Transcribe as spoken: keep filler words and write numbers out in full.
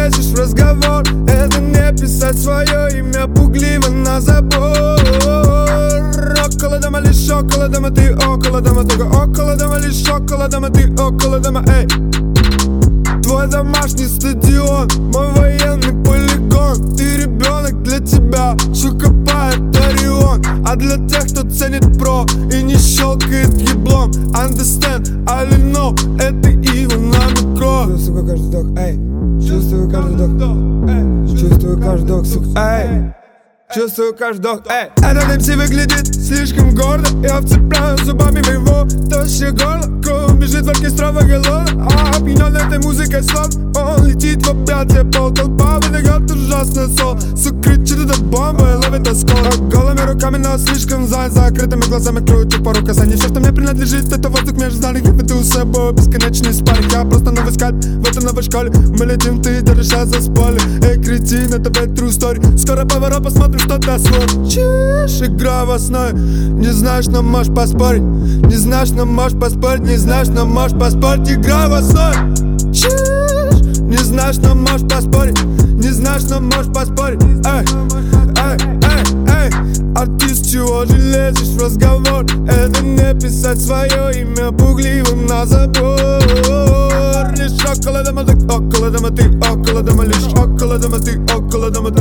лезешь в разговор. Это не писать свое имя пугливо на забор. Около дома, лишь около дома, ты около дома, только около дома, лишь около дома, ты около дома, эй. Твой домашний стадион, мой военный полигон. Ты ребенок, для тебя Чукопа это Орион. А для тех, кто ценит про и не щелкает еблом, understand, I know, это его на микро. Чувствую каждый вдох, эй. Чувствую каждый вдох, эй. Чувствую каждый вдох, сука, эй. Чувствую каждый вдох, эй. Этот эм си выглядит слишком гордо. Я вцепляю зубами в его тощее горло. Кровь бежит в оркестровой голове. А опьянен этой музыкой слов. Он летит в объятия, полтолпа выдает ужасный сон. Сука кричит, это бомба и ловит осколок. Голыми руками, но слишком занят. Закрытыми глазами крутит пару касаний. Все, что мне принадлежит, это воздух между нами. Я веду с собой бесконечный спарринг. Я просто новый скальп в этой новой школе. Мы летим, ты держишься за спойлер. Эй, кретин, это бэд true story. Скоро поворот, посмотрим, что ты освоишь. Игра в основе. Не знаешь, но можешь поспорить. Не знаешь, но можешь поспорить. Не знаешь, но можешь поспорить. Игра в основе. Не знаешь, но можешь поспорить. Не знаешь, но можешь поспорить. Эй, эй, эй, эй. Артист, чего же лезешь в разговор? Это не писать свое имя пугливым на забор. Лишь около дома, ты около дома, ты около дома, лишь около дома, ты около дома, ты